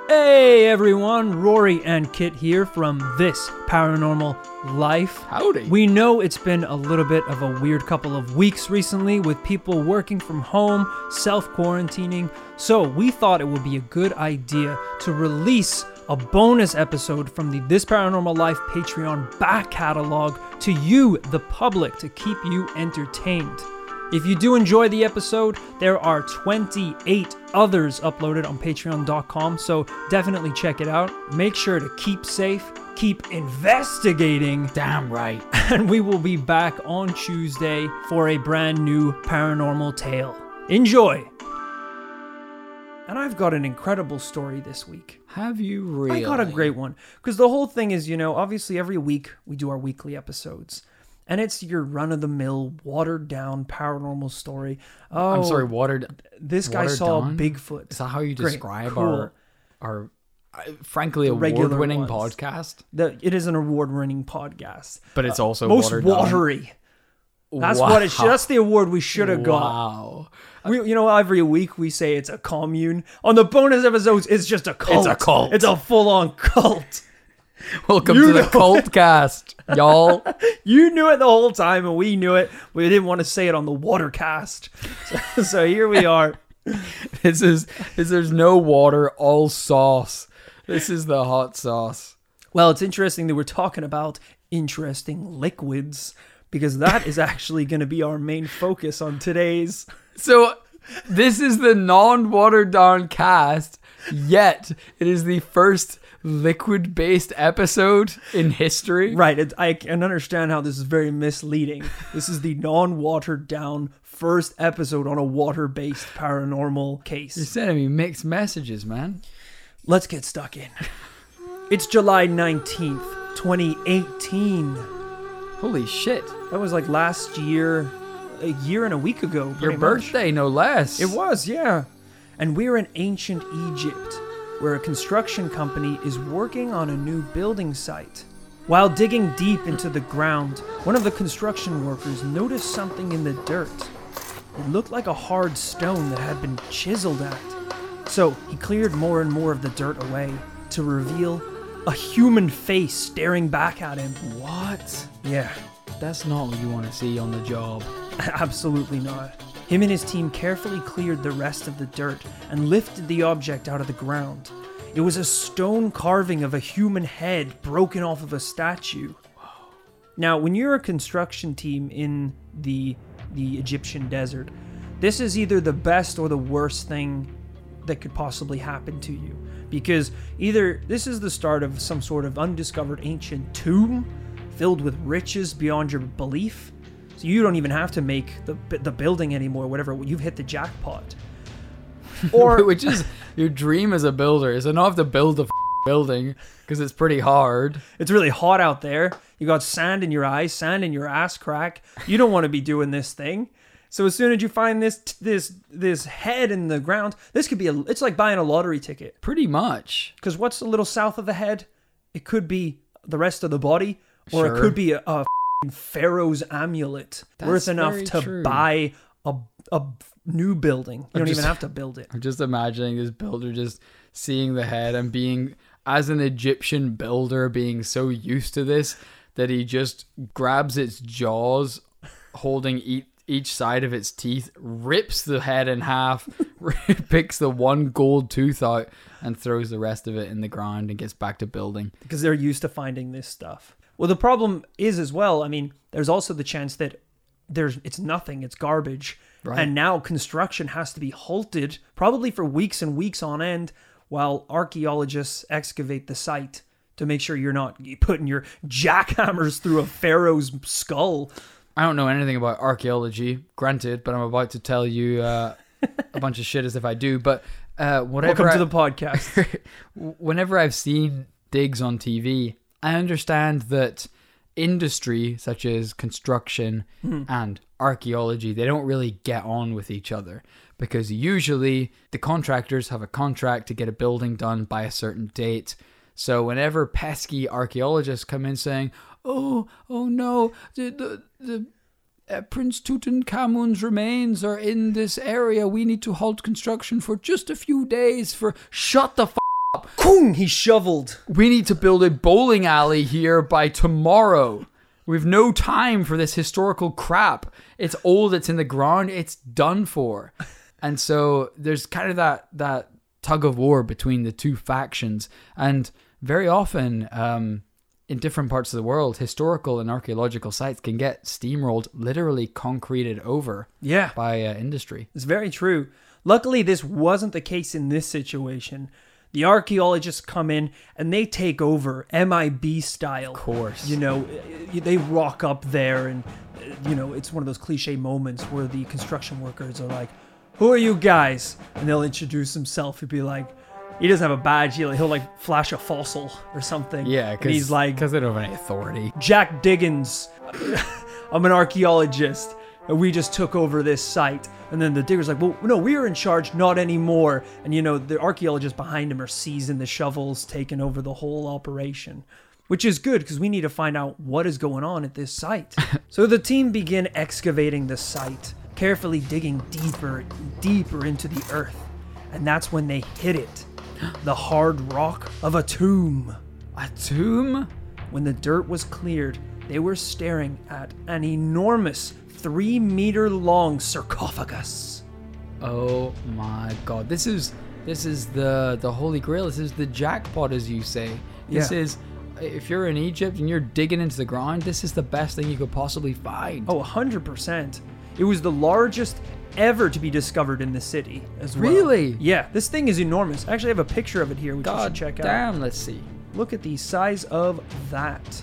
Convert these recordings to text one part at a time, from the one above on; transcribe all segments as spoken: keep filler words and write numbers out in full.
Hey everyone, Rory and Kit here from This Paranormal Life. Howdy. We know it's been a little bit of a weird couple of weeks recently with people working from home, self-quarantining, so we thought it would be a good idea to release a bonus episode from the This Paranormal Life Patreon back catalog to you, the public, to keep you entertained. If you do enjoy the episode, there are twenty-eight others uploaded on patreon dot com, so definitely check it out. Make sure to keep safe, keep investigating. Damn right. And we will be back on Tuesday for a brand new paranormal tale. Enjoy! And I've got an incredible story this week. Have you really? I got a great one. Because the whole thing is, you know, obviously every week we do our weekly episodes. And it's your run-of-the-mill, watered-down paranormal story. Oh, I'm sorry, watered. This guy watered saw down? Bigfoot. Is that how you Great. describe Cool. our, our, uh, frankly, regular award-winning ones. podcast? The, it is an award-winning podcast. But it's Uh, also most watered watery. down. That's Wow. what it. That's the award we should have got. Wow. We, you know, every week we say it's a commune. On the bonus episodes, it's just a cult. It's a cult. It's a full-on cult. Welcome You to the know Cult Cast, y'all. You knew it the whole time, and we knew it. We didn't want to say it on the Watercast. So, so here we are. This is, this, there's no water, all sauce. This is the hot sauce. Well, it's interesting that we're talking about interesting liquids, because that is actually going to be our main focus on today's. So, this is the non-watered down cast, yet it is the first liquid-based episode in history. Right, it, I can understand how this is very misleading. This is the non-watered down first episode on a water-based paranormal You're case. sending me mixed messages, man. Let's get stuck in. It's July nineteenth, twenty eighteen. Holy shit. That was like last year, a year and a week ago. Your pretty much. birthday, no less. It was, yeah. And we're in ancient Egypt, where a construction company is working on a new building site. While digging deep into the ground, one of the construction workers noticed something in the dirt. It looked like a hard stone that had been chiseled at. So he cleared more and more of the dirt away to reveal a human face staring back at him. What? Yeah, That's not what you want to see on the job. absolutely not. Him and his team carefully cleared the rest of the dirt and lifted the object out of the ground. It was a stone carving of a human head broken off of a statue. Now, when you're a construction team in the the Egyptian desert, this is either the best or the worst thing that could possibly happen to you. Because either this is the start of some sort of undiscovered ancient tomb filled with riches beyond your belief, so you don't even have to make the the building anymore, whatever, you've hit the jackpot. Or Which is your dream as a builder, is to not have to build a f- building, because it's pretty hard. it's really hot out there. You got sand in your eyes, sand in your ass crack. You don't want to be doing this thing. So as soon as you find this this this head in the ground, this could be a it's like buying a lottery ticket. Pretty much. Because what's a little south of the head? It could be the rest of the body, or Sure. it could be a, a f***ing pharaoh's amulet That's worth enough very to true. buy a a new building. You I'm don't just- even have to build it. I'm just imagining this builder just seeing the head and being, as an Egyptian builder, being so used to this that he just grabs its jaws, holding each, each side of its teeth, rips the head in half, picks the one gold tooth out, and throws the rest of it in the ground and gets back to building. Because they're used to finding this stuff. Well, the problem is as well, I mean, there's also the chance that there's it's nothing, it's garbage. Right. And now construction has to be halted, probably for weeks and weeks on end, while archaeologists excavate the site to make sure you're not putting your jackhammers through a pharaoh's skull. I don't know anything about archaeology, granted, but I'm about to tell you uh, a bunch of shit as if I do. But uh, whatever Welcome I- to the podcast. whenever I've seen digs on T V, I understand that industry such as construction Hmm. and archaeology, they don't really get on with each other, because usually the contractors have a contract to get a building done by a certain date. So whenever pesky archaeologists come in saying, oh, oh no, the, the, the uh, Prince Tutankhamun's remains are in this area, we need to halt construction for just a few days for... Shut the f*** up. Kung, he shoveled. We need to build a bowling alley here by tomorrow. We've no time for this historical crap. It's old, it's in the ground, it's done for. And so there's kind of that that tug of war between the two factions. And very often, um, in different parts of the world, historical and archaeological sites can get steamrolled, literally concreted over Yeah. by uh, industry. It's very true. Luckily, this wasn't the case in this situation. The archaeologists come in and they take over M I B style. Of course. You know, they rock up there and, you know, it's one of those cliche moments where the construction workers are like, who are you guys? And they'll introduce himself. He'd be like, he doesn't have a badge. He'll, he'll like flash a fossil or something. Yeah, and he's like, because they don't have any authority. Jack Diggins. I'm an archaeologist. And we just took over this site. And then the digger's like, well, no, we are in charge, not anymore. And, you know, the archaeologists behind him are seizing the shovels, taking over the whole operation. Which is good, because we need to find out what is going on at this site. So the team begin excavating the site, carefully digging deeper, deeper into the earth. And that's when they hit it. The hard rock of a tomb. A tomb? When the dirt was cleared, they were staring at an enormous three meter long sarcophagus. Oh my god. This is this is the the holy grail. This is the jackpot, as you say. This Yeah. is, if you're in Egypt and you're digging into the ground, this is the best thing you could possibly find. Oh, one hundred percent. It was the largest ever to be discovered in the city as well. Really? Yeah, this thing is enormous. I actually have a picture of it here, which you god should check out. damn, let's see. Look at the size of that.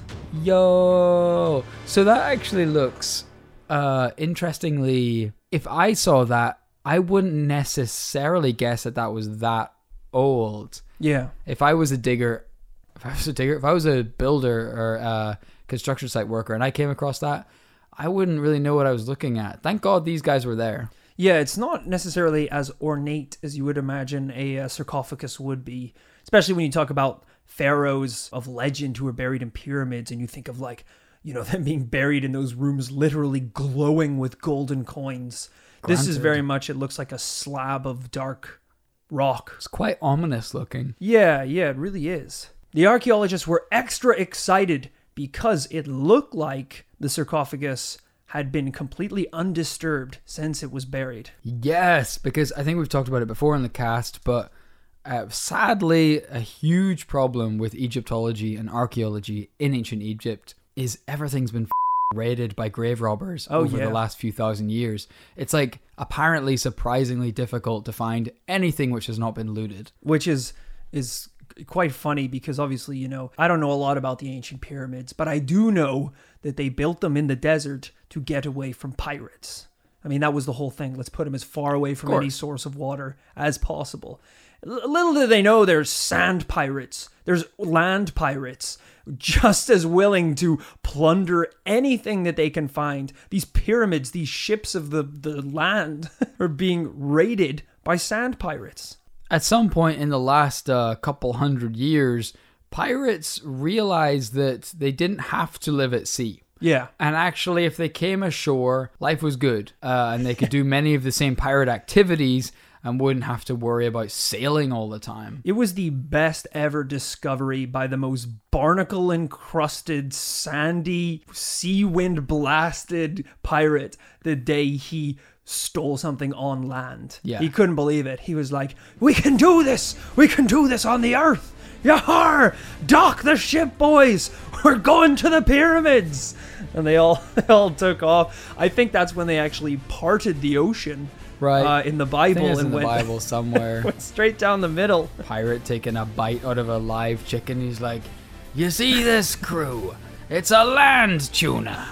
Yo. So that actually looks uh interestingly, if I saw that, I wouldn't necessarily guess that that was that old. Yeah. If I was a digger, if I was a digger, if I was a builder or a construction site worker and I came across that, I wouldn't really know what I was looking at. Thank God these guys were there. Yeah, it's not necessarily as ornate as you would imagine a, uh sarcophagus would be, especially when you talk about pharaohs of legend who were buried in pyramids and you think of like, you know, them being buried in those rooms literally glowing with golden coins. This is Granted. very much, it looks like a slab of dark rock. It's quite ominous looking. Yeah, yeah, it really is. The archaeologists were extra excited because it looked like the sarcophagus had been completely undisturbed since it was buried. Yes, because I think we've talked about it before in the cast, but uh, sadly, a huge problem with Egyptology and archaeology in ancient Egypt is everything's been f- raided by grave robbers Oh, over yeah. the last few thousand years. It's like apparently surprisingly difficult to find anything which has not been looted. Which is is quite funny because obviously, you know, I don't know a lot about the ancient pyramids, but I do know that they built them in the desert to get away from pirates. I mean, that was the whole thing. Let's put them as far away from Of any course. source of water as possible. L- little do they know there's sand pirates, there's land pirates, just as willing to plunder anything that they can find. These pyramids, these ships of the, the land are being raided by sand pirates. At some point in the last uh, couple hundred years, pirates realized that they didn't have to live at sea. Yeah. And actually, if they came ashore, life was good. Uh, and they could do many of the same pirate activities and wouldn't have to worry about sailing all the time. It was the best ever discovery by the most barnacle encrusted, sandy, sea wind blasted pirate the day he stole something on land. Yeah. He couldn't believe it. He was like, we can do this! We can do this on the earth! Yahar! Dock the ship, boys! We're going to the pyramids! And they all, they all took off. I think that's when they actually parted the ocean. Right. Uh, in the I think Bible it's and in the went, Bible somewhere. went straight down the middle. Pirate taking a bite out of a live chicken. He's like, you see this crew? It's a land tuna.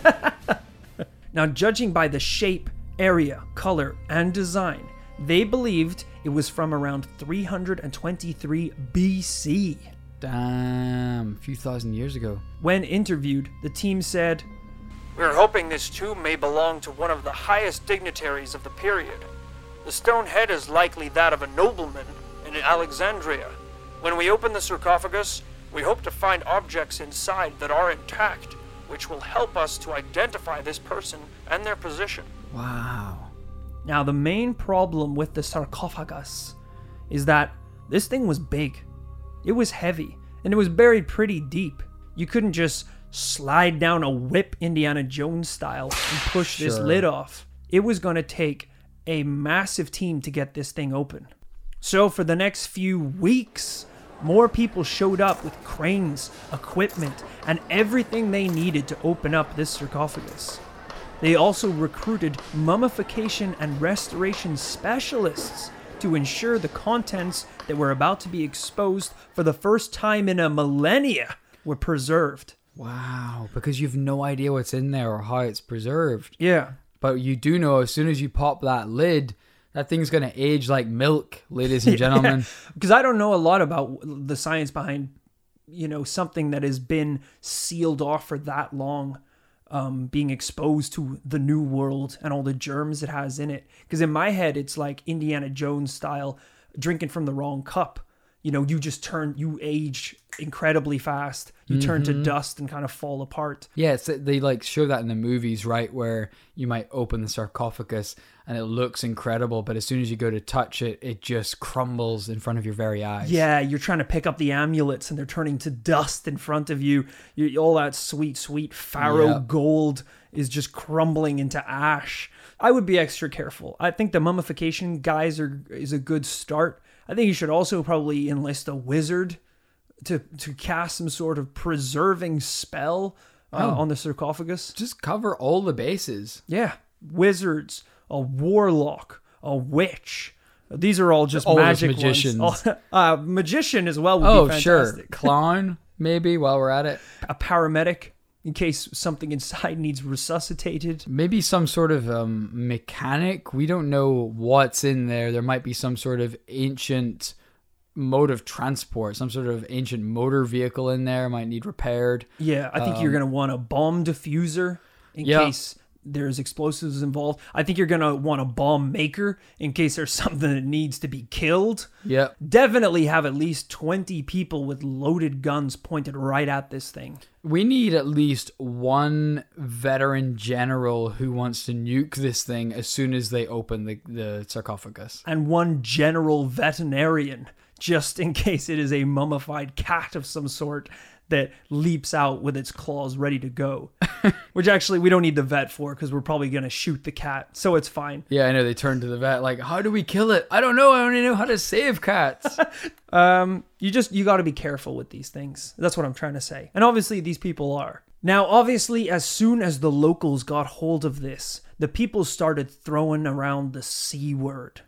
Now, judging by the shape, area, color, and design, they believed it was from around three hundred twenty-three B C. Damn, a few thousand years ago. When interviewed, the team said, "We're hoping this tomb may belong to one of the highest dignitaries of the period. The stone head is likely that of a nobleman in Alexandria. When we open the sarcophagus, we hope to find objects inside that are intact, which will help us to identify this person and their position." Wow. Now, the main problem with the sarcophagus is that this thing was big. It was heavy, and it was buried pretty deep. You couldn't just slide down a whip Indiana Jones style and push this Sure. lid off. It was going to take a massive team to get this thing open. So for the next few weeks, more people showed up with cranes, equipment, and everything they needed to open up this sarcophagus. They also recruited mummification and restoration specialists to ensure the contents that were about to be exposed for the first time in a millennia were preserved. Wow, because you've no idea what's in there or how it's preserved. Yeah. But you do know as soon as you pop that lid, that thing's going to age like milk, ladies and gentlemen. Because I don't know a lot about the science behind, you know, something that has been sealed off for that long, um, being exposed to the new world and all the germs it has in it. Because in my head, it's like Indiana Jones style, drinking from the wrong cup. You know, you just turn, you age incredibly fast. You turn to dust and kind of fall apart. Yeah, it's, they like show that in the movies, right? Where you might open the sarcophagus and it looks incredible, but as soon as you go to touch it, it just crumbles in front of your very eyes. Yeah, you're trying to pick up the amulets and they're turning to dust in front of you. you all that sweet, sweet pharaoh Yeah. gold is just crumbling into ash. I would be extra careful. I think the mummification guys are is a good start. I think you should also probably enlist a wizard to to cast some sort of preserving spell uh, Oh. on the sarcophagus. Just cover all the bases. Yeah, wizards, a warlock, a witch. These are all just All those magic magicians. ones. uh, magician as well would Oh, be sure. fantastic. Clown, maybe, while we're at it. A paramedic in case something inside needs resuscitated. Maybe some sort of um, mechanic. We don't know what's in there. There might be some sort of ancient mode of transport, some sort of ancient motor vehicle in there. Might need repaired. Yeah, I think you're going to want a bomb diffuser in Yeah. case there's explosives involved. I think you're going to want a bomb maker in case there's something that needs to be killed. Yep. Definitely have at least twenty people with loaded guns pointed right at this thing. We need at least one veteran general who wants to nuke this thing as soon as they open the, the sarcophagus. And one general veterinarian, just in case it is a mummified cat of some sort that leaps out with its claws ready to go. Which actually we don't need the vet for because we're probably going to shoot the cat. So it's fine. Yeah, I know. They turn to the vet like, how do we kill it? I don't know. I only know how to save cats. Um, you just, you got to be careful with these things. That's what I'm trying to say. And obviously these people are. Now, obviously, as soon as the locals got hold of this, the people started throwing around the C word.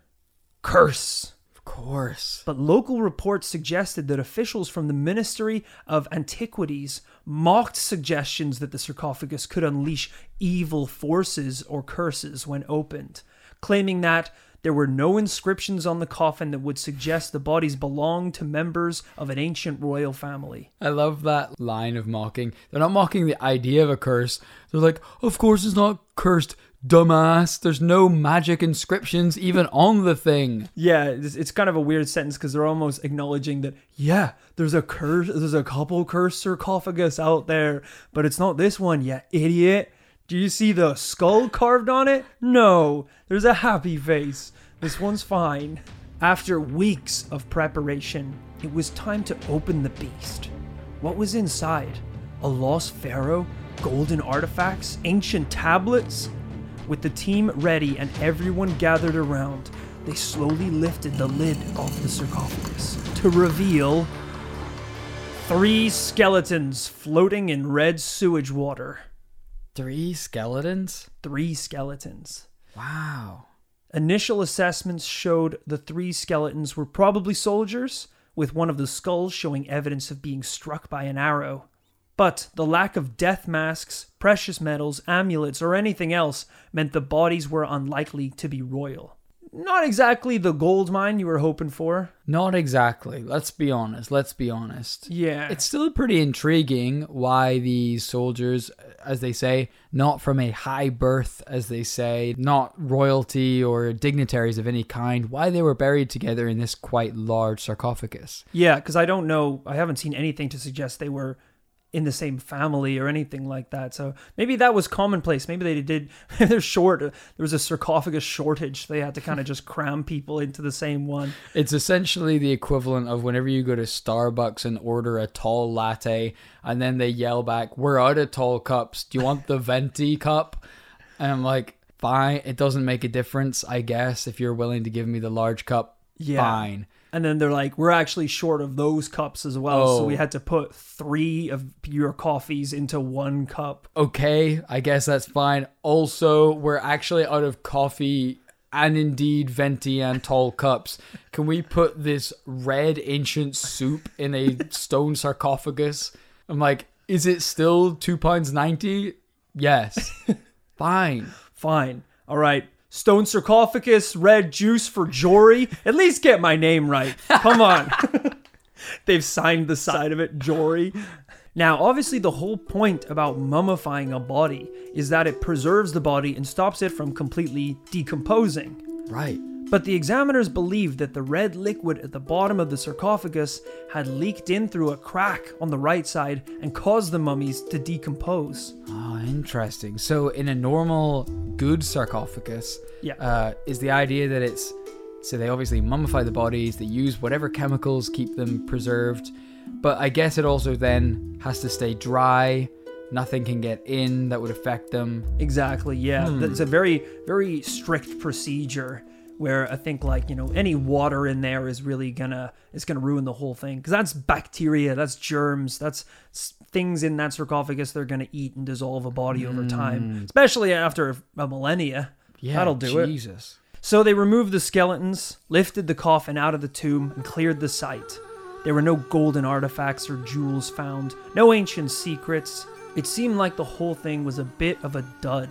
Curse. Of course. But local reports suggested that officials from the Ministry of Antiquities mocked suggestions that the sarcophagus could unleash evil forces or curses when opened, claiming that there were no inscriptions on the coffin that would suggest the bodies belonged to members of an ancient royal family. I love that line of mocking. They're not mocking the idea of a curse. They're like, of course it's not cursed, dumbass. There's no magic inscriptions even on the thing. Yeah, it's, it's kind of a weird sentence because they're almost acknowledging that, yeah, there's a curse, there's a couple cursed sarcophagus out there, but it's not this one, you idiot. Do you see the skull carved on it? No, there's a happy face. This one's fine. After weeks of preparation, it was time to open the beast. What was inside? A lost pharaoh? Golden artifacts? Ancient tablets? With the team ready and everyone gathered around, they slowly lifted the lid off the sarcophagus to reveal three skeletons floating in red sewage water. Three skeletons? Three skeletons. Wow. Initial assessments showed the three skeletons were probably soldiers, with one of the skulls showing evidence of being struck by an arrow. But the lack of death masks, precious metals, amulets, or anything else meant the bodies were unlikely to be royal. Not exactly the gold mine you were hoping for. Not exactly. Let's be honest. Let's be honest. Yeah. It's still pretty intriguing why these soldiers, as they say, not from a high birth, as they say, not royalty or dignitaries of any kind, why they were buried together in this quite large sarcophagus. Yeah, because I don't know, I haven't seen anything to suggest they were in the same family or anything like that. So maybe that was commonplace. Maybe they did, they're short. There was a sarcophagus shortage. They had to kind of just cram people into the same one. It's essentially the equivalent of whenever you go to Starbucks and order a tall latte and then they yell back, we're out of tall cups. Do you want the venti cup? And I'm like, fine. It doesn't make a difference, I guess. If you're willing to give me the large cup, yeah. fine. And then they're like, we're actually short of those cups as well. Oh. So we had to put three of your coffees into one cup. Okay, I guess that's fine. Also, we're actually out of coffee and indeed venti and tall cups. Can we put this red ancient soup in a stone sarcophagus? I'm like, is it still two pounds ninety? Yes. Fine. Fine. All right. Stone sarcophagus, red juice for Jory. At least get my name right. Come on. They've signed the side of it, Jory. Now, obviously, the whole point about mummifying a body is that it preserves the body and stops it from completely decomposing. Right. But the examiners believed that the red liquid at the bottom of the sarcophagus had leaked in through a crack on the right side and caused the mummies to decompose. Oh, interesting. So in a normal, good sarcophagus, Yeah. uh, is the idea that it's... So they obviously mummify the bodies, they use whatever chemicals keep them preserved, but I guess it also then has to stay dry, nothing can get in that would affect them. Exactly, yeah. Hmm. It's a very, very strict procedure where I think, like, you know, any water in there is really gonna, it's gonna ruin the whole thing. Because that's bacteria, that's germs, that's s- things in that sarcophagus they're gonna eat and dissolve a body over time. Especially after a millennia. Yeah, That'll do it. Jesus. So they removed the skeletons, lifted the coffin out of the tomb, and cleared the site. There were no golden artifacts or jewels found, no ancient secrets. It seemed like the whole thing was a bit of a dud.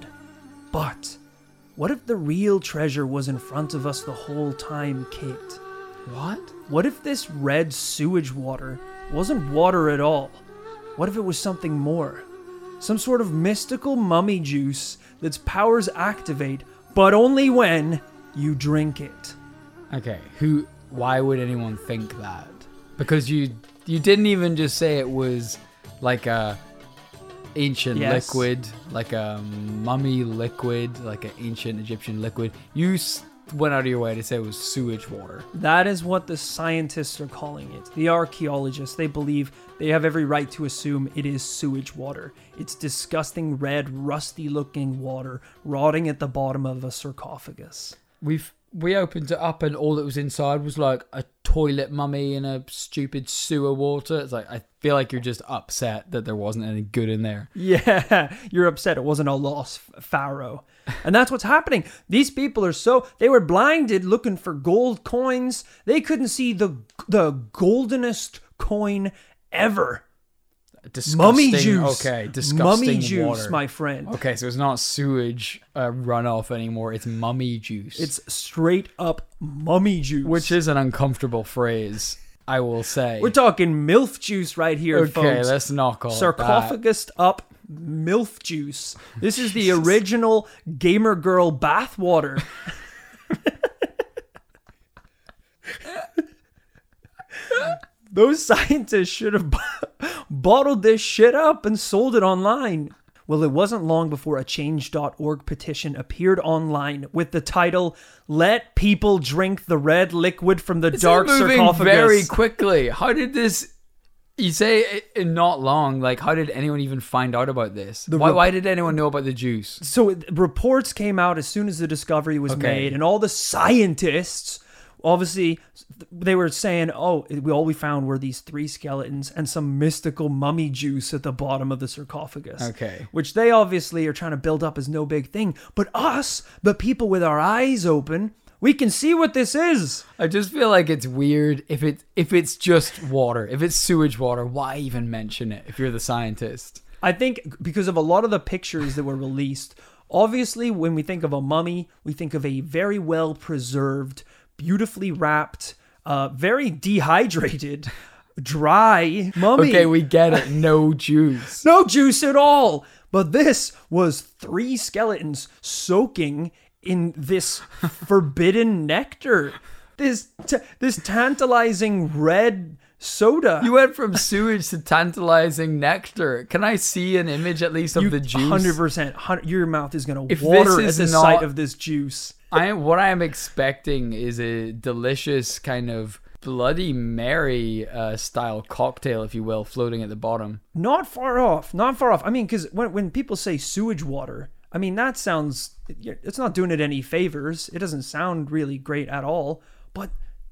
But what if the real treasure was in front of us the whole time, Kate? What? What if this red sewage water wasn't water at all? What if it was something more? Some sort of mystical mummy juice that's powers activate, but only when you drink it. Okay, who... Why would anyone think that? Because you you didn't even just say it was like a ancient Yes. liquid, like a mummy liquid, like an ancient Egyptian liquid. You s- went out of your way to say it was sewage water. That is what the scientists are calling it. The archaeologists, they believe they have every right to assume it is sewage water. It's disgusting red, rusty looking water rotting at the bottom of a sarcophagus. We've we opened it up and all that was inside was like a toilet mummy and a stupid sewer water. It's like, I feel like you're just upset that there wasn't any good in there. Yeah, you're upset it wasn't a lost pharaoh. And that's what's happening. These people are so, they were blinded looking for gold coins. They couldn't see the the goldenest coin ever. Disgusting. Mummy juice. Okay, disgusting Mummy juice, water. my friend. Okay, so it's not sewage uh, runoff anymore. It's mummy juice. It's straight up mummy juice. Which is an uncomfortable phrase, I will say. We're talking MILF juice right here, okay, folks. let's not call it that. Sarcophagus up MILF juice. This is the original gamer girl bath water. Those scientists should have bottled this shit up and sold it online. Well, it wasn't long before a change dot org petition appeared online with the title, "Let people drink the red liquid from the This dark is moving sarcophagus." very quickly. How did this... You say it, it not long. Like, how did anyone even find out about this? The Why, rep- why did anyone know about the juice? So it- reports came out as soon as the discovery was Okay. made, and all the scientists, obviously, they were saying, "Oh, we all we found were these three skeletons and some mystical mummy juice at the bottom of the sarcophagus." Okay. Which they obviously are trying to build up as no big thing, but us, the people with our eyes open, we can see what this is. I just feel like it's weird if it if it's just water. If it's sewage water, why even mention it if you're the scientist? I think because of a lot of the pictures that were released, obviously when we think of a mummy, we think of a very well preserved, beautifully wrapped, uh, very dehydrated, dry mummy. Okay, we get it. No juice. No juice at all. But this was three skeletons soaking in this forbidden nectar. This t- this tantalizing red soda. You went from sewage to tantalizing nectar. Can I see an image at least of You- the juice? one hundred percent. one hundred Your mouth is going If to water at this the is sight not- of this juice. I what I am expecting is a delicious kind of Bloody Mary uh, style cocktail, if you will, floating at the bottom. Not far off. Not far off. I mean, because when, when people say sewage water, I mean, that sounds... It's not doing it any favors. It doesn't sound really great at all. But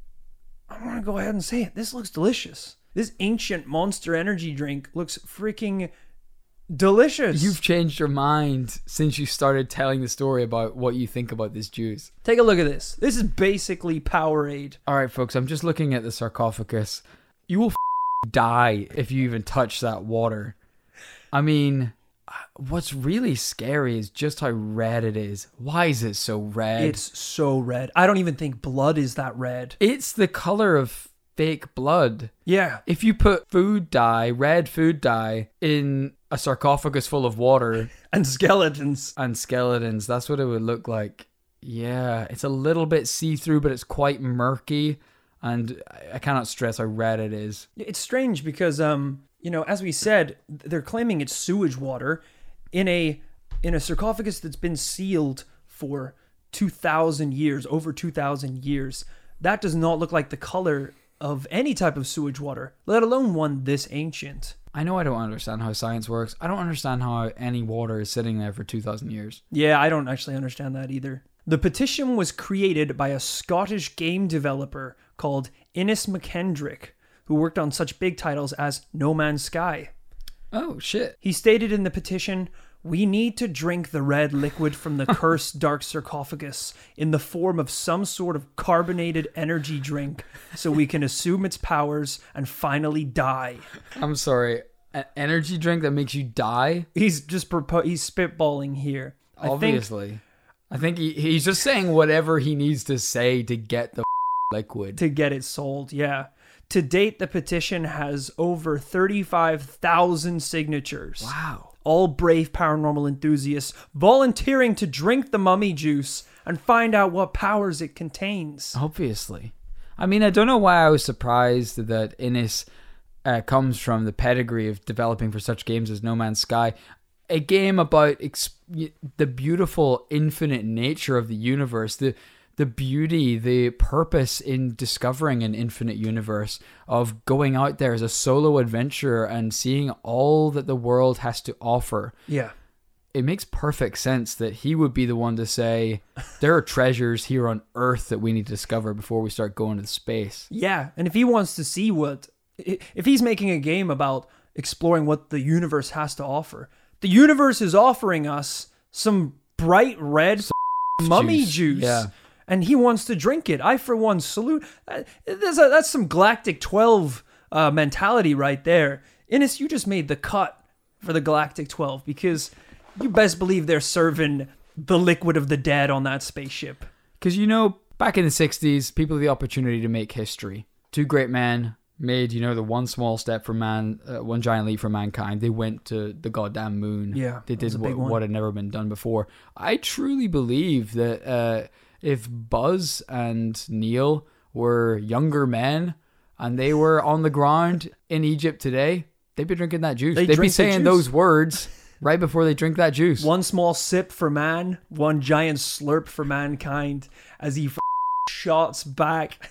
I'm going to go ahead and say it. This looks delicious. This ancient Monster Energy drink looks freaking delicious. You've changed your mind since you started telling the story about what you think about this juice. Take a look at this. This is basically Powerade. All right, folks, I'm just looking at the sarcophagus. You will f- die if you even touch that water. I mean, what's really scary is just how red it is. Why is it so red? It's so red. I don't even think blood is that red. It's the color of fake blood. Yeah. If you put food dye, red food dye, in a sarcophagus full of water And skeletons. and skeletons, that's what it would look like. Yeah, it's a little bit see-through, but it's quite murky, and I cannot stress how red it is. It's strange because, um, you know, as we said, they're claiming it's sewage water in a in a sarcophagus that's been sealed for two thousand years, over two thousand years. That does not look like the color of any type of sewage water, let alone one this ancient. I know I don't understand how science works. I don't understand how any water is sitting there for two thousand years. Yeah, I don't actually understand that either. The petition was created by a Scottish game developer called Innes McKendrick, who worked on such big titles as No Man's Sky. Oh, shit. He stated in the petition, "We need to drink the red liquid from the cursed dark sarcophagus in the form of some sort of carbonated energy drink so we can assume its powers and finally die." I'm sorry. An energy drink that makes you die? He's just propo- he's spitballing here. I Obviously. think I think he, he's just saying whatever he needs to say to get the liquid. to get it sold, yeah. To date, the petition has over thirty-five thousand signatures. Wow. All brave paranormal enthusiasts volunteering to drink the mummy juice and find out what powers it contains. Obviously. I mean, I don't know why I was surprised that Innes uh, comes from the pedigree of developing for such games as No Man's Sky. A game about ex- the beautiful infinite nature of the universe, the the beauty, the purpose in discovering an infinite universe, of going out there as a solo adventurer and seeing all that the world has to offer. Yeah. It makes perfect sense that he would be the one to say, there are treasures here on Earth that we need to discover before we start going to space. Yeah, and if he wants to see what... If he's making a game about exploring what the universe has to offer, the universe is offering us some bright red some mummy juice. juice. Yeah. And he wants to drink it. I, for one, salute. That's, a, that's some Galactic twelve uh, mentality right there. Innes, you just made the cut for the Galactic twelve because you best believe they're serving the liquid of the dead on that spaceship. Because, you know, back in the sixties, people had the opportunity to make history. Two great men made, you know, the one small step for man, uh, one giant leap for mankind. They went to the goddamn moon. Yeah, They that was did a what, big one. what had never been done before. I truly believe that uh, if Buzz and Neil were younger men and they were on the ground in Egypt today, they'd be drinking that juice. They'd They'd, be drink the saying juice. those words right before they drink that juice. One small sip for man, one giant slurp for mankind as he f- shots back.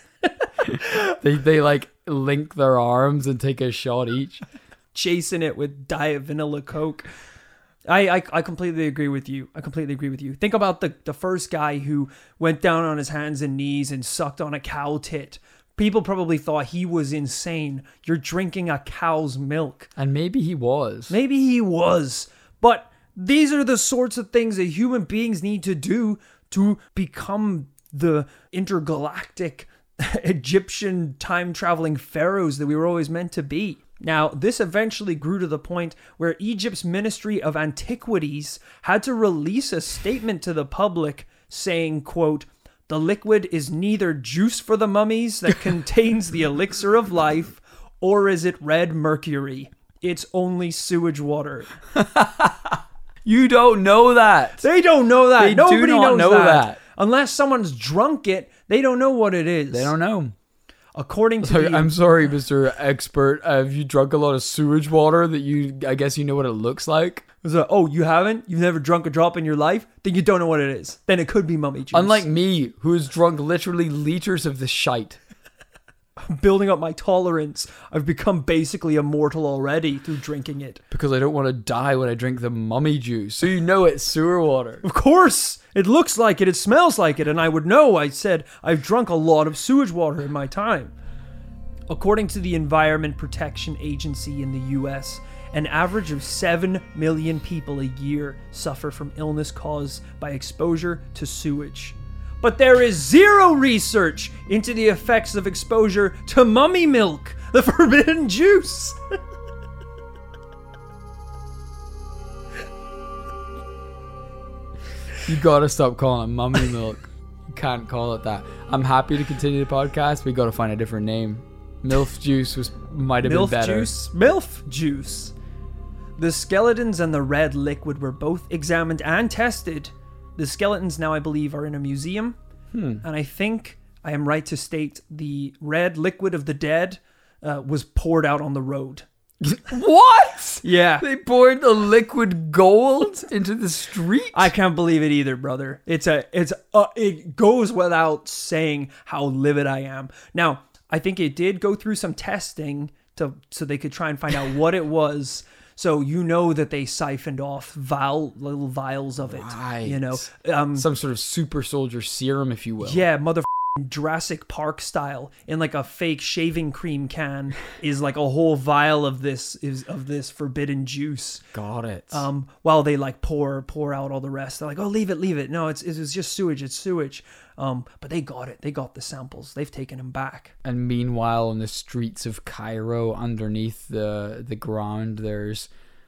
They, they like link their arms and take a shot each. Chasing it with Diet Vanilla Coke. I, I I completely agree with you. I completely agree with you. Think about the, the first guy who went down on his hands and knees and sucked on a cow tit. People probably thought he was insane. You're drinking a cow's milk. And maybe he was. Maybe he was. But these are the sorts of things that human beings need to do to become the intergalactic Egyptian time-traveling pharaohs that we were always meant to be. Now, this eventually grew to the point where Egypt's Ministry of Antiquities had to release a statement to the public saying, quote, "The liquid is neither juice for the mummies that contains the elixir of life, or is it red mercury. It's only sewage water." You don't know that. They don't know that. They do Nobody not knows know that. that. Unless someone's drunk it, they don't know what it is. They don't know. According to Sorry, the, I'm sorry, Mister Expert. Uh, have you drunk a lot of sewage water that you, I guess you know what it looks like? So, oh, you haven't? You've never drunk a drop in your life? Then you don't know what it is. Then it could be mummy juice. Unlike me, who's drunk literally liters of the shite. Building up my tolerance, I've become basically immortal already through drinking it. Because I don't want to die when I drink the mummy juice. So you know it's sewer water. Of course! It looks like it, it smells like it, and I would know. I said I've drunk a lot of sewage water in my time. According to the Environment Protection Agency in the U S, an average of seven million people a year suffer from illness caused by exposure to sewage. But there is zero research into the effects of exposure to mummy milk, the forbidden juice. You gotta stop calling it mummy milk. You can't call it that. I'm happy to continue the podcast. We gotta find a different name. MILF juice was might have MILF been better. juice, MILF juice. The skeletons and the red liquid were both examined and tested. The skeletons now, I believe, are in a museum. Hmm. And I think I am right to state the red liquid of the dead uh, was poured out on the road. What? Yeah. They poured the liquid gold into the street? I can't believe it either, brother. It's a, it's a, it goes without saying how livid I am. Now, I think it did go through some testing to so they could try and find out what it was. So you know that they siphoned off vial, little vials of it. Right. You know, um, Some sort of super soldier serum, if you will. yeah, mother Jurassic Park style, in like a fake shaving cream can, is like a whole vial of this is of this forbidden juice. Got it. Um, while they like pour pour out all the rest, they're like, "Oh, leave it, leave it. No, it's it's just sewage. It's sewage." Um, but they got it. They got the samples. They've taken them back. And meanwhile, on the streets of Cairo, underneath the the ground, there's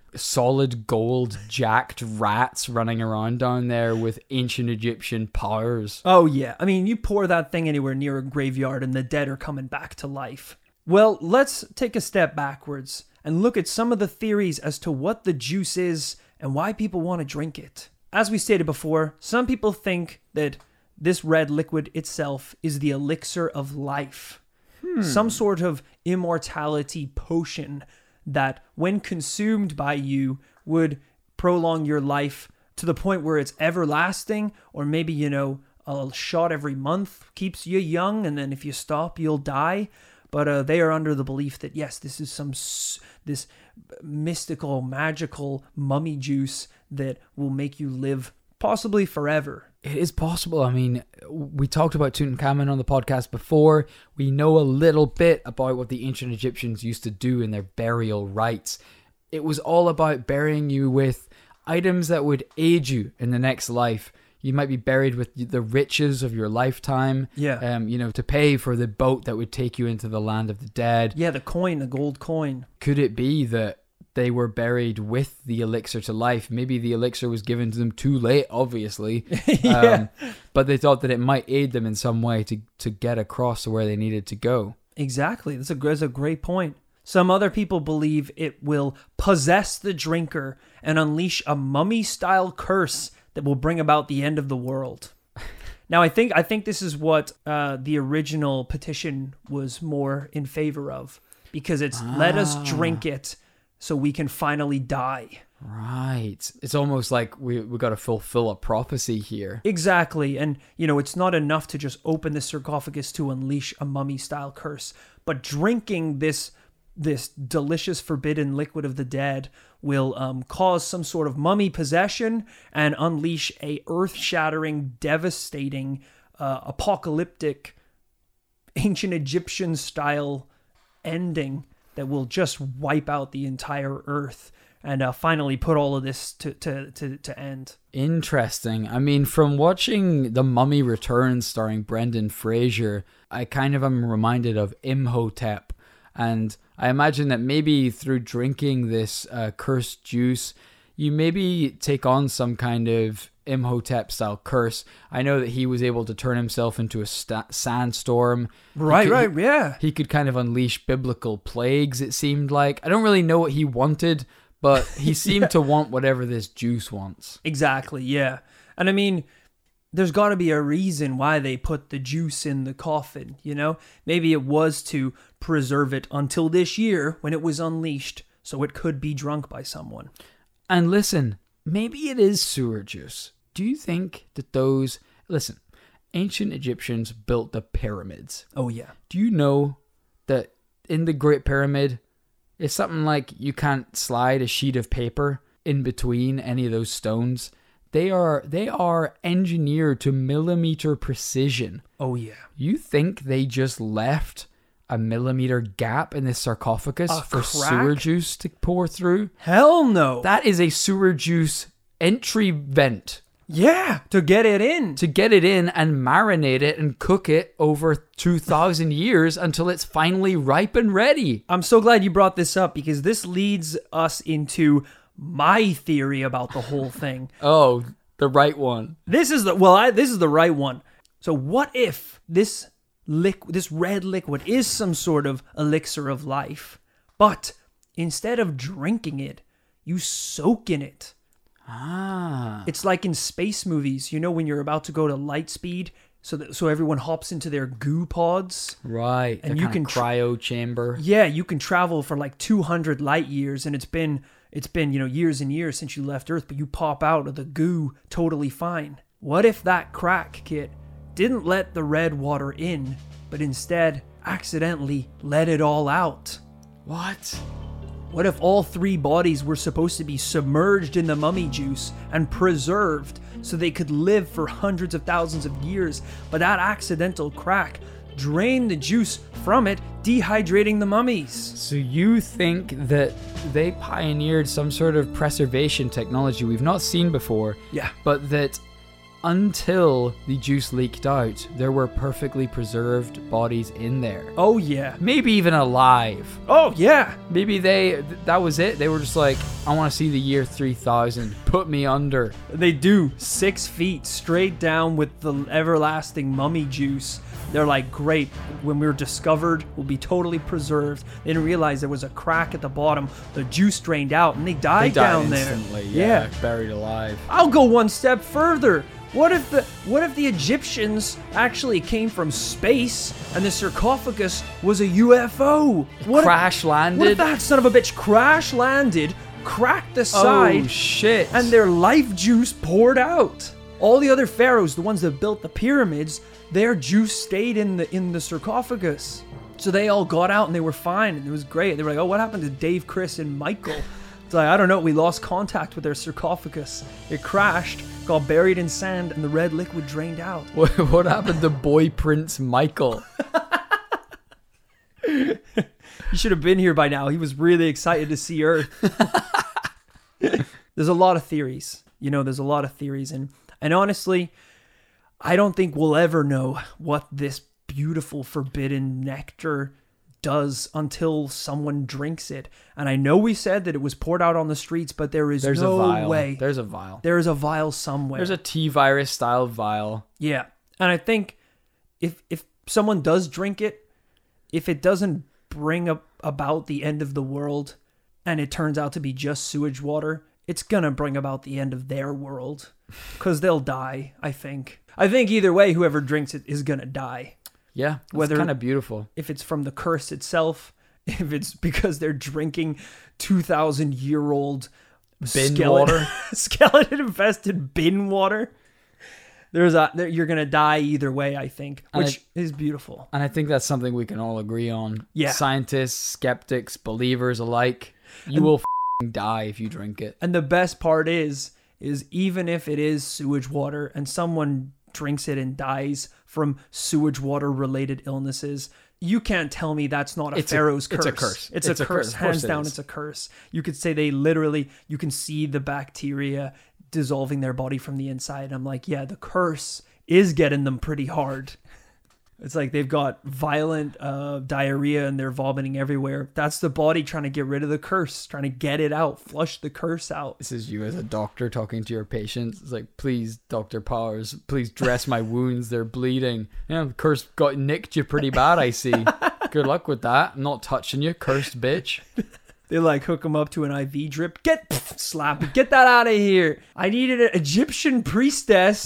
solid gold jacked rats running around down there with ancient Egyptian powers. Oh yeah, I mean, you pour that thing anywhere near a graveyard, and the dead are coming back to life. Well, let's take a step backwards and look at some of the theories as to what the juice is and why people want to drink it. As we stated before, some people think that this red liquid itself is the elixir of life. Hmm. Some sort of immortality potion that, when consumed by you, would prolong your life to the point where it's everlasting, or maybe, you know, a shot every month keeps you young, and then if you stop, you'll die. But uh, they are under the belief that, yes, this is some s- this mystical, magical mummy juice that will make you live possibly forever. It is possible. I mean, we talked about Tutankhamun on the podcast before. We know a little bit about what the ancient Egyptians used to do in their burial rites. It was all about burying you with items that would aid you in the next life. You might be buried with the riches of your lifetime. Yeah. Um, you know, to pay for the boat that would take you into the land of the dead. Yeah, the coin, the gold coin. Could it be that they were buried with the elixir to life? Maybe the elixir was given to them too late, obviously. Yeah. Um, but they thought that it might aid them in some way to, to get across to where they needed to go. Exactly. That's a, that's a great point. Some other people believe it will possess the drinker and unleash a mummy-style curse that will bring about the end of the world. Now, I think I think this is what uh, the original petition was more in favor of, because it's Ah. let us drink it so we can finally die. Right. It's almost like we we got to fulfill a prophecy here. Exactly. And, you know, it's not enough to just open the sarcophagus to unleash a mummy-style curse, but drinking this this delicious forbidden liquid of the dead will um, cause some sort of mummy possession and unleash a earth-shattering, devastating, uh, apocalyptic, ancient Egyptian-style ending that will just wipe out the entire earth and uh, finally put all of this to, to, to, to end. Interesting. I mean, from watching The Mummy Returns starring Brendan Fraser, I kind of am reminded of Imhotep. And I imagine that maybe through drinking this uh, cursed juice, you maybe take on some kind of Imhotep-style curse. I know that he was able to turn himself into a sta- sandstorm. Right, He could- right, he- yeah. He could kind of unleash biblical plagues, it seemed like. I don't really know what he wanted, but he seemed Yeah. to want whatever this juice wants. Exactly, yeah. And I mean, there's got to be a reason why they put the juice in the coffin, you know? Maybe it was to preserve it until this year when it was unleashed, so it could be drunk by someone. And listen, maybe it is sewer juice. Do you think that those... Listen, ancient Egyptians built the pyramids. Oh, yeah. Do you know that in the Great Pyramid, it's something like you can't slide a sheet of paper in between any of those stones? They are they are engineered to millimeter precision. Oh, yeah. You think they just left a millimeter gap in this sarcophagus A for crack? sewer juice to pour through? Hell no. That is a sewer juice entry vent. Yeah, to get it in. To get it in and marinate it and cook it over two thousand years until it's finally ripe and ready. I'm so glad you brought this up because this leads us into my theory about the whole thing. Oh, the right one. This is the well, I, this is the right one. So what if this liq- this red liquid is some sort of elixir of life, but instead of drinking it, you soak in it? Ah. It's like in space movies, you know, when you're about to go to light speed, so that so everyone hops into their goo pods. Right. And the you kind can of cryo chamber. Yeah, you can travel for like two hundred light years, and it's been it's been, you know, years and years since you left Earth, but you pop out of the goo totally fine. What if that crack, Kit, didn't let the red water in, but instead accidentally let it all out? What? What if all three bodies were supposed to be submerged in the mummy juice and preserved so they could live for hundreds of thousands of years, but that accidental crack drained the juice from it, dehydrating the mummies? So you think that they pioneered some sort of preservation technology we've not seen before, Yeah. but that until the juice leaked out, there were perfectly preserved bodies in there. Oh, yeah. Maybe even alive. Oh, yeah. Maybe they, that was it. They were just like, I want to see the year three thousand. Put me under. They do. Six feet straight down with the everlasting mummy juice. They're like, great, when we're discovered, we'll be totally preserved. They didn't realize there was a crack at the bottom. The juice drained out and they died, They died down instantly. there. Yeah, buried alive. I'll go one step further. What if the what if the Egyptians actually came from space and the sarcophagus was a U F O? What Crash if, landed. What if that son of a bitch crash landed, cracked the side, Oh shit! and their life juice poured out? All the other pharaohs, the ones that built the pyramids, their juice stayed in the in the sarcophagus. So they all got out and they were fine and it was great. They were like, oh, what happened to Dave, Chris, and Michael? It's like, I don't know, we lost contact with their sarcophagus. It crashed, got buried in sand, and the red liquid drained out. What, what happened to boy Prince Michael? He should have been here by now. He was really excited to see Earth. There's a lot of theories. You know, there's a lot of theories. And, and honestly, I don't think we'll ever know what this beautiful forbidden nectar does until someone drinks it. And I know we said that it was poured out on the streets, but there is There's no a vial. way. There's a vial. There is a vial somewhere. There's a T-virus style vial. Yeah. And I think if if someone does drink it, if it doesn't bring up about the end of the world and it turns out to be just sewage water, it's going to bring about the end of their world because they'll die, I think. I think either way, whoever drinks it is going to die. Yeah, it's Whether- kind of beautiful. If it's from the curse itself, if it's because they're drinking two thousand year old Bin skeleton, water. skeleton infested bin water. There's a there, you're gonna die either way, I think, And which is beautiful. And I think that's something we can all agree on. Yeah. Scientists, skeptics, believers alike. You will f***ing die if you drink it. And the best part is, is even if it is sewage water and someone drinks it and dies from sewage water related illnesses, you can't tell me that's not a It's a- pharaoh's it's curse. a curse. It's, It's a, a curse. curse. Of course Hands it down, is. it's a curse. You could say they literally, you can see the bacteria dissolving their body from the inside. I'm like, yeah, the curse is getting them pretty hard. It's like they've got violent uh, diarrhea and they're vomiting everywhere. That's the body trying to get rid of the curse, trying to get it out, flush the curse out. This is you as a doctor talking to your patients. It's like, please, Doctor Powers, please dress my wounds. They're bleeding. Yeah, the curse got nicked you pretty bad, I see. Good luck with that. I'm not touching you, cursed bitch. They like hook him up to an I V drip. Get pff, slap it. Get that out of here. I needed an Egyptian priestess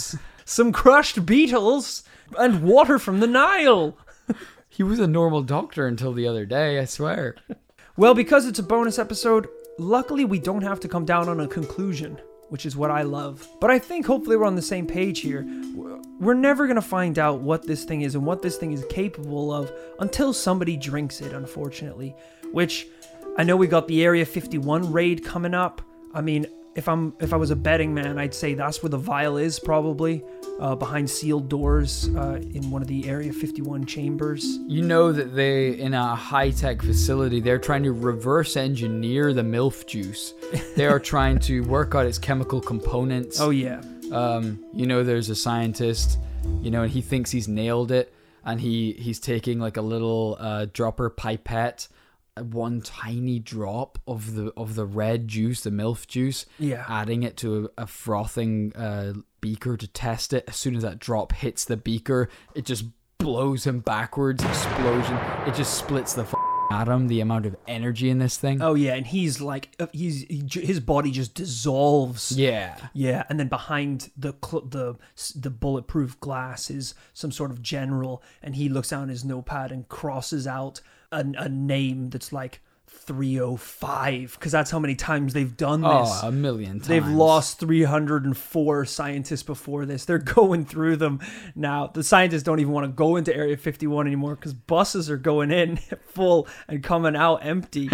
some crushed beetles, and water from the Nile. He was a normal doctor until the other day, I swear. Well, because it's a bonus episode, luckily we don't have to come down on a conclusion, which is what I love. But I think hopefully we're on the same page here. We're never going to find out what this thing is and what this thing is capable of until somebody drinks it, unfortunately. Which, I know we got the Area fifty-one raid coming up. I mean, if I'm if I was a betting man, I'd say that's where the vial is, probably. Uh, behind sealed doors uh, in one of the Area fifty-one chambers. You know that they, in a high-tech facility, they're trying to reverse engineer the MILF juice. They are trying to work out its chemical components. Oh, yeah. Um, you know, there's a scientist, you know, and he thinks he's nailed it. And he, he's taking like a little uh, dropper pipette, one tiny drop of the of the red juice, the MILF juice, yeah, adding it to a, a frothing uh, beaker to test it. As soon as that drop hits the beaker, it just blows him backwards, explosion. It just splits the f- atom, the amount of energy in this thing. Oh yeah, and he's like, he's he, his body just dissolves. Yeah, yeah, and then behind the cl- the the bulletproof glass is some sort of general, and he looks down his notepad and crosses out a, a name that's like three oh five, because that's how many times they've done this. Oh, a million times. They've lost three hundred four scientists before this. They're going through them now. The scientists don't even want to go into Area fifty-one anymore because buses are going in full and coming out empty.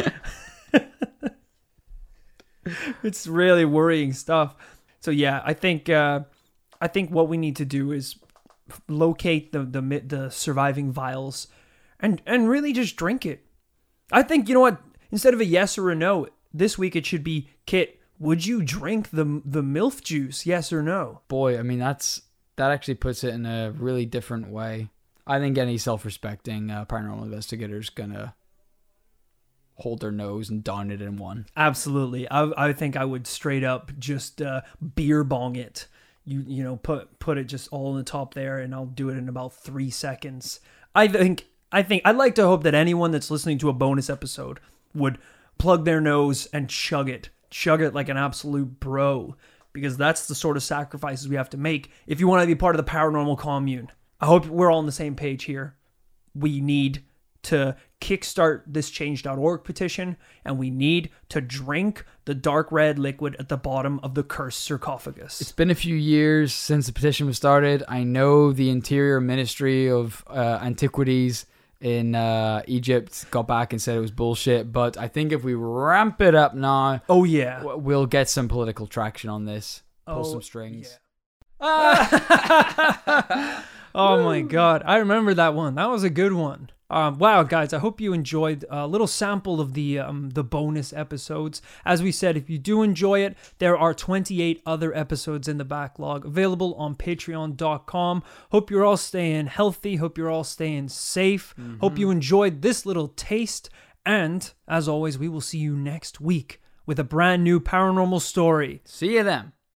It's really worrying stuff. So yeah, I think uh, I think what we need to do is locate the the the surviving vials and and really just drink it. I think, you know what? Instead of a yes or a no, this week it should be, Kit, would you drink the the MILF juice? Yes or no? Boy, I mean, that's that actually puts it in a really different way. I think any self-respecting uh, paranormal investigator is gonna hold their nose and down it in one. Absolutely. I I think I would straight up just uh, beer bong it. You you know, put put it just all on the top there, and I'll do it in about three seconds. I think I think I'd like to hope that anyone that's listening to a bonus episode would plug their nose and chug it. Chug it like an absolute bro. Because that's the sort of sacrifices we have to make if you want to be part of the paranormal commune. I hope we're all on the same page here. We need to kickstart this change dot org petition, and we need to drink the dark red liquid at the bottom of the cursed sarcophagus. It's been a few years since the petition was started. I know the Interior Ministry of uh, Antiquities in uh, Egypt got back and said it was bullshit, but I think if we ramp it up now, oh yeah, we'll get some political traction on this. Pull oh, some strings. Yeah. Oh my god, I remember that one. That was a good one. Um, wow, guys, I hope you enjoyed a little sample of the um, the bonus episodes. As we said, if you do enjoy it, there are twenty-eight other episodes in the backlog available on patreon dot com. Hope you're all staying healthy. Hope you're all staying safe. Mm-hmm. Hope you enjoyed this little taste. And, as always, we will see you next week with a brand new paranormal story. See you then.